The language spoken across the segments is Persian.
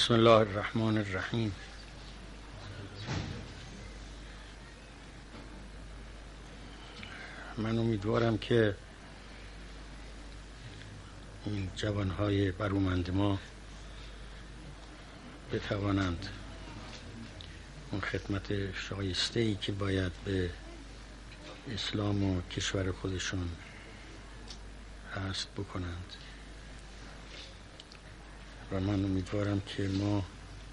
بسم الله الرحمن الرحیم. من امیدوارم که این جوانهای برومند ما بتوانند اون خدمت شایسته‌ای که باید به اسلام و کشور خودشون هست بکنند و من امیدوارم که ما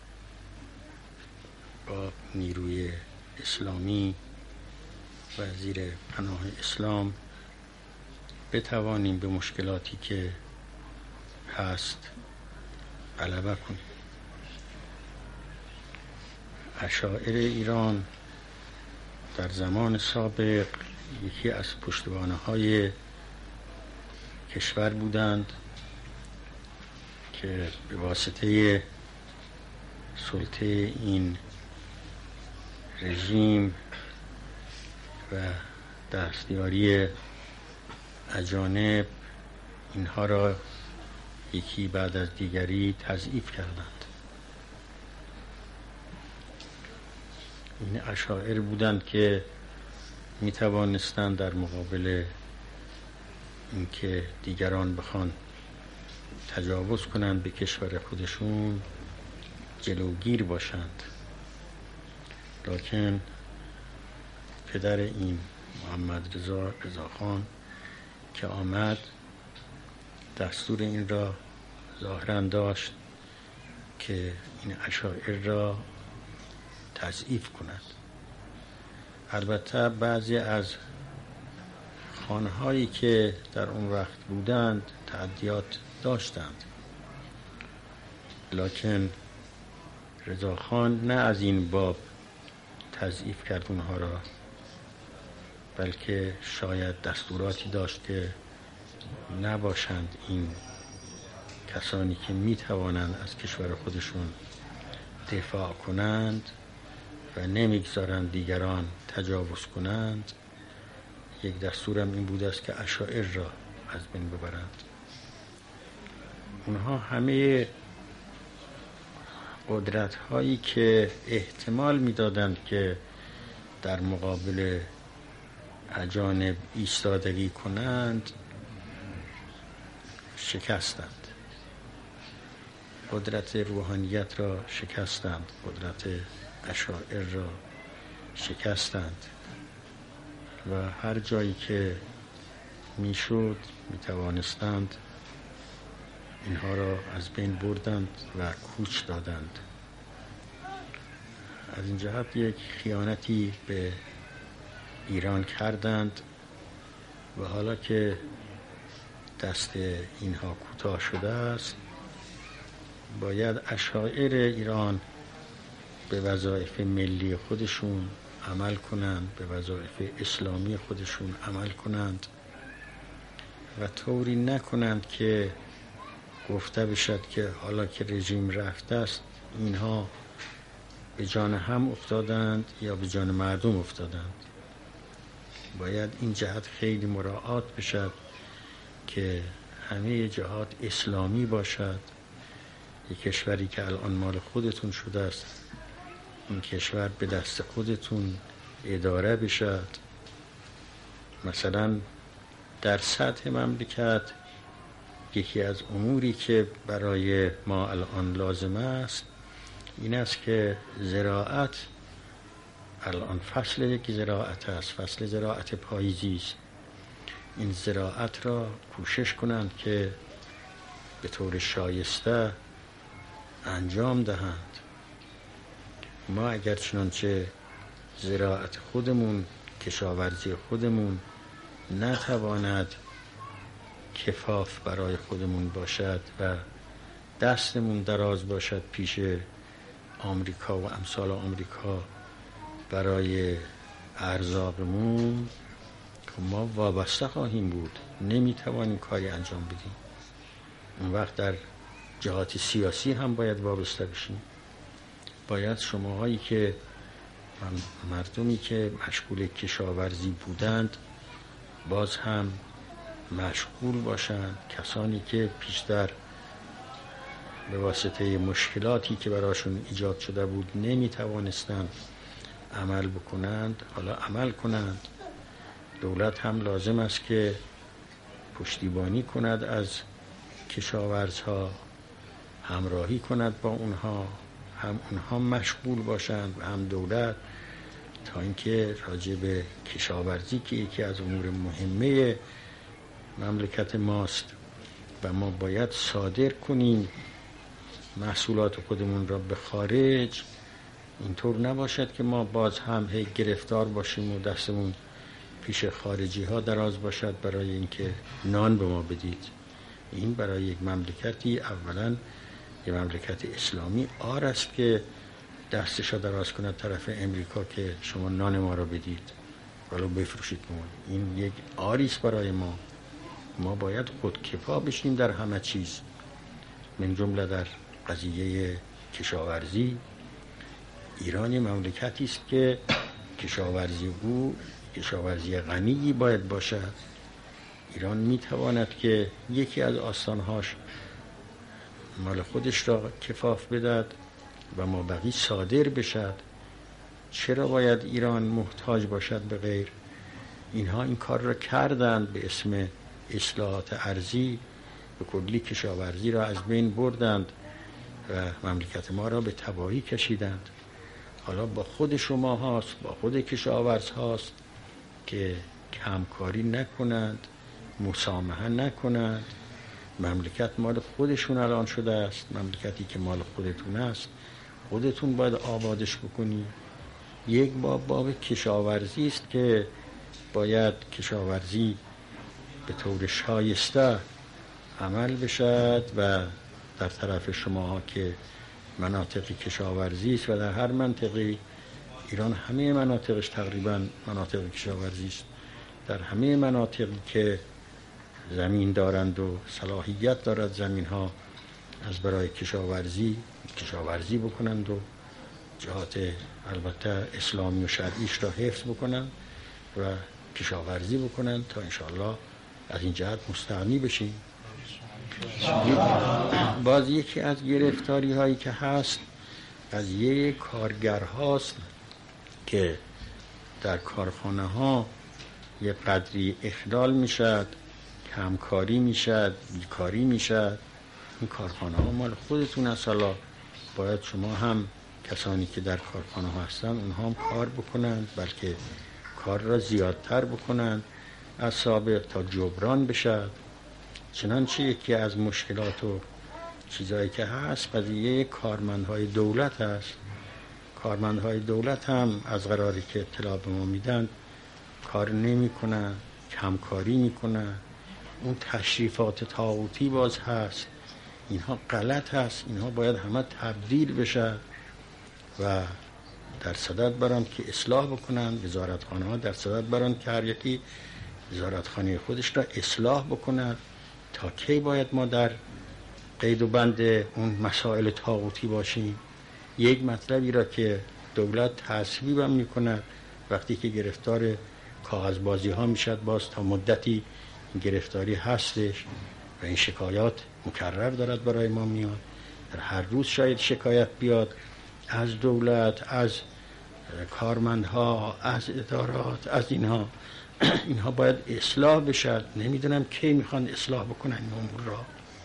با نیروی اسلامی و زیر پناه اسلام بتوانیم به مشکلاتی که هست غلبه کنیم. اشاعره ایران در زمان سابق یکی از پشتوانه‌های کشور بودند که به واسطه سلطه این رژیم و دستیاری اجانب اینها را یکی بعد از دیگری تضعیف کردند. این اشاعره بودند که می توانستند در مقابل اینکه دیگران بخوان تجاوز کنند به کشور خودشون جلوگیر باشند، لکن پدر این محمد رضا خان که آمد دستور این را ظاهراً داشت که این اشاعره را تضعیف کند. البته بعضی از خانهایی که در اون وقت بودند تعدیات داشتند، لکن رضاخان نه از این باب تضعیف کرد اونها را، بلکه شاید دستوراتی داشت که نباشند این کسانی که می توانند از کشور خودشون دفاع کنند و نمیگذارند دیگران تجاوز کنند. یک دستورم این بوده است که اشاعره را از بین ببرند. اونها همه قدرت هایی که احتمال میدادند که در مقابل اجانب ایستادگی کنند شکستند. قدرت روحانیت را شکستند، قدرت اشاعره را شکستند و هر جایی که میشد میتوانستند اینها را از بین بردند و کوچ دادند. از این جهت یک خیانتی به ایران کردند و حالا که دست اینها کوتاه شده است باید اشاعره ایران به وظایف ملی خودشون عمل کنند، به وظایف اسلامی خودشون عمل کنند و طوری نکنند که گفته بشد که حالا که رژیم رفته است اینها به جان هم افتادند یا به جان مردم افتادند. باید این جهت خیلی مراعات بشد که همه جهات اسلامی باشد. یک کشوری که الان مال خودتون شده است این کشور به دست خودتون اداره بشد. مثلا در سطح مملکت یکی از اموری که برای ما الان لازم است این است که زراعت الان فصل یک زراعت است، فصل زراعت پاییزی است. این زراعت را کوشش کنند که به طور شایسته انجام دهند. ما اگر چنانچه زراعت خودمون، کشاورزی خودمون نتواند کفاف برای خودمون باشد و دستمون دراز باشد پیش آمریکا و امثال آمریکا برای ارزاقمون، ما وابسته خواهیم بود، نمیتوانیم کاری انجام بدیم. اون وقت در جهات سیاسی هم باید وابسته بشیم. باید شماهایی که مردمی که مشغول کشاورزی بودند باز هم مشغول باشند. کسانی که پیشتر به واسطه مشکلاتی که براشون ایجاد شده بود نمیتوانستند عمل بکنند، حالا عمل کنند. دولت هم لازم است که پشتیبانی کند از کشاورزها، همراهی کند با اونها، هم اونها مشغول باشند و هم دولت، تا اینکه راجع به کشاورزی که یکی از امور مهمه مملکت ماست و ما باید صادر کنیم محصولات خودمون را به خارج، اینطور نباشد که ما باز هم گرفتار باشیم و دستمون پیش خارجی ها دراز باشد برای اینکه نان به ما بدید. این برای یک مملکتی، اولا یک مملکت اسلامی، عار است که دستش را دراز کند طرف امریکا که شما نان ما را بدید ولو بفروشید ما. این یک عاری است برای ما. ما باید خودکفا بشیم در همه چیز، من جمله در قضیه کشاورزی. ایران مملکتی است که کشاورزی غنی باید باشد. ایران میتواند که یکی از آستانهاش مال خودش را کفاف بدهد و مابقی صادر بشد. چرا باید ایران محتاج باشد به غیر؟ اینها این کار را کردند به اسم اصلاحات ارضی، به کلی کشاورزی را از بین بردند و مملکت ما را به تباهی کشیدند. حالا با خود شما هاست، با خود کشاورز هاست که همکاری نکنند، مسامحه نکنند. مملکت مال خودشون الان شده است، مملکتی که مال خودتون است خودتون باید آبادش بکنی. یک باب کشاورزی است که باید کشاورزی به طور شایسته عمل بشد و در طرف شما ها که مناطق کشاورزی است و در هر منطقه ایران همه مناطقش تقریبا مناطق کشاورزی است، در همه مناطقی که زمین دارند و صلاحیت دارد زمین ها از برای کشاورزی بکنند و جهات البته اسلامی و شرعیش را حفظ بکنند و کشاورزی بکنند تا انشاءالله از این جهت مستغنی بشیم. باز یکی از گرفتاری هایی که هست قضیه کارگر هاست که در کارخانه ها یه قدری اخلال میشد، کمکاری میشد، بیکاری میشد. این کارخانه ها مال خودتون است، حالا باید شما هم کسانی که در کارخانه ها هستن اونها هم کار بکنند، بلکه کار را زیادتر بکنند از سابق تا جبران بشد. چنانچه یکی از مشکلات و چیزایی که هست قضیه کارمندهای دولت هست. کارمندهای دولت هم از قراری که اطلاع به ما میدن کار نمی کنن، کمکاری می کنن. اون تشریفات طاغوتی باز هست، اینها غلط هست، اینها باید همه تبدیل بشه و در صدد برن که اصلاح بکنن. وزارتخانه ها در صدد برن که هر یکی وزارتخانه خودش را اصلاح بکنن. تا کی باید ما در قید و بند اون مسائل طاغوتی باشیم؟ یک مطلبی را که دولت تصویب هم میکنه وقتی که گرفتار کاغذبازی ها میشد، باز تا مدتی گرفتاری هستش و این شکایات مکرر دارد برای ما میاد. در هر روز شاید شکایت بیاد از دولت، از کارمندها، از ادارات، از اینها باید اصلاح بشد. نمیدونم کی میخوان اصلاح بکنن این امور را.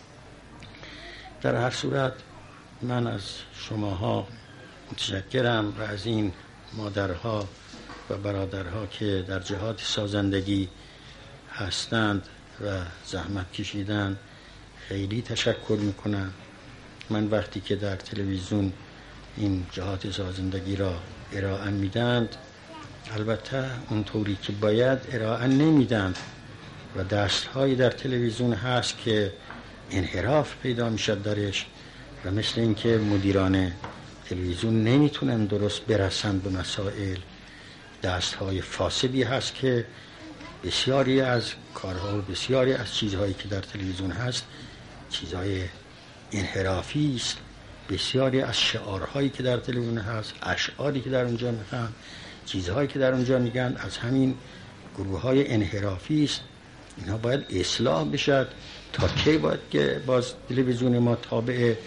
در هر صورت من از شماها متشکرم و از این مادرها و برادرها که در جهات سازندگی هستند و زحمت کشیدن خیلی تشکر میکنم. من وقتی که در تلویزیون این جهات سازندگی را ارائه میدند، البته اونطوری که باید ارائه نمیدند و دستهایی در تلویزیون هست که انحراف پیدا میشد درش و مثل اینکه مدیران تلویزیون نمیتونن درست برسند به مسائل. دستهای فاسدی هست که بسیاری از کارها و بسیاری از چیزهایی که در تلویزیون هست چیزهای انحرافی است. بسیاری از شعارهایی که در تلویزیون هست، اشعاری که در اونجا میگن، چیزهایی که در اونجا میگن از همین گروه های انحرافی است. اینا باید اصلاح بشد. تا کی باید که باز تلویزیون ما تابع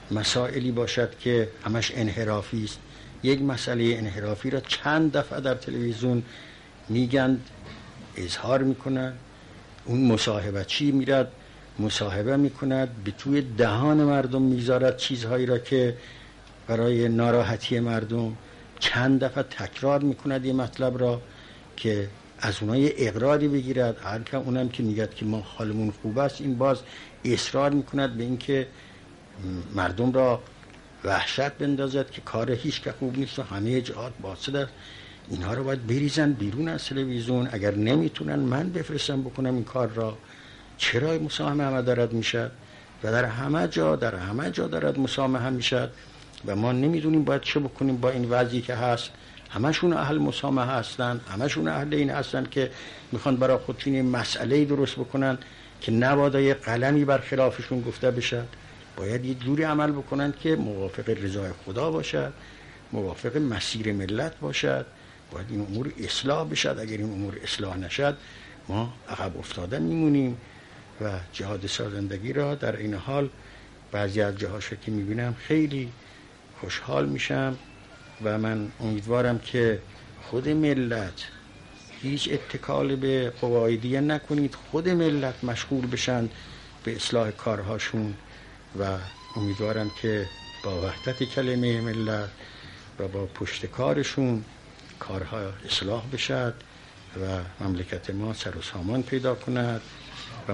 مسائلی باشد که همش انحرافی است. یک مسئله انحرافی را چند دفعه در تلویزیون میگن، اظهار میکنن، اون مصاحبه‌چی میرد مصاحبه میکند، به توی دهان مردم میذارد چیزهایی را که برای ناراحتی مردم، چند دفعه تکرار میکند یه مطلب را که از اونای اقراری بگیرد. هر که اونم که میگد که ما حالمون خوب است، این باز اصرار میکند به این که مردم را وحشت بندازد که کار هیچ که خوب نیست و همه جهات باطل است. اینها رو باید بریزن بیرون از تلویزیون. اگر نمیتونن من بفرستم بکنم این کار را. چرا مسامحه همه دارد میشد و در همه جا دارد مسامحه میشد و ما نمیدونیم باید چه بکنیم با این وضعی که هست. همشون اهل مسامحه هستن، همشون اهل این هستن که میخوان برای خودشون مسئله درست بکنن که نباید یه قلمی بر خلافشون گفته بشد. باید یه جوری عمل بکنن که موافق رضای خدا باشد، موافق مسیر ملت باشد. باید این امور اصلاح بشد. اگر این امور اصلاح نشد ما عقب افتاده میمونیم و جهاد سازندگی را در این حال بعضی از جاهاش که میبینم خیلی خوشحال میشم و من امیدوارم که خود ملت هیچ اتکال به قواعدیه نکنید، خود ملت مشغول بشن به اصلاح کارهاشون و امیدوارم که با وحدت کلمه ملت و با پشتکارشون کارها اصلاح بشد و مملکت ما سر و سامان پیدا کند و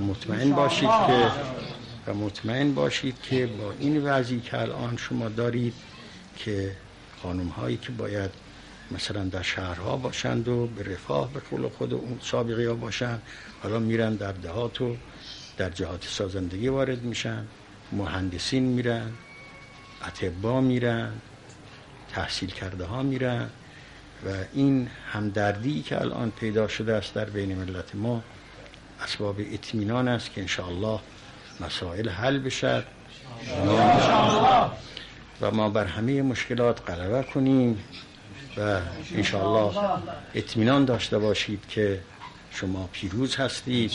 مطمئن باشید که با این وضعی که الان شما دارید که خانم هایی که باید مثلا در شهرها باشند و به رفاه به قول خود اون سابقه ها باشند، حالا میرن در دهات و در جهات سازندگی وارد میشن، مهندسین میرن، اطباء میرن، تحصیل کرده ها میرن و این همدردی که الان پیدا شده است در بین ملت ما اسباب اطمینان است که انشاءالله مسائل حل بشد و ما بر همه مشکلات غلبه کنیم و انشاءالله اطمینان داشته باشید که شما پیروز هستید.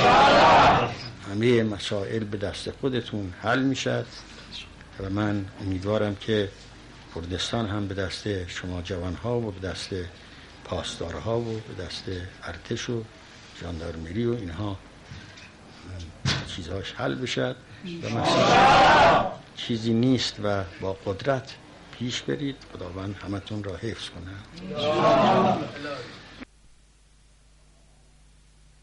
همه مسائل به دست خودتون حل میشد و من امیدوارم که کردستان هم به دست شما جوانها و به دست پاسدارها و به دست ارتش و ژاندارمری و اینها چیزهاش حل بشد و مسئله چیزی نیست و با قدرت پیش برید. خداوند همتون را حفظ کنه.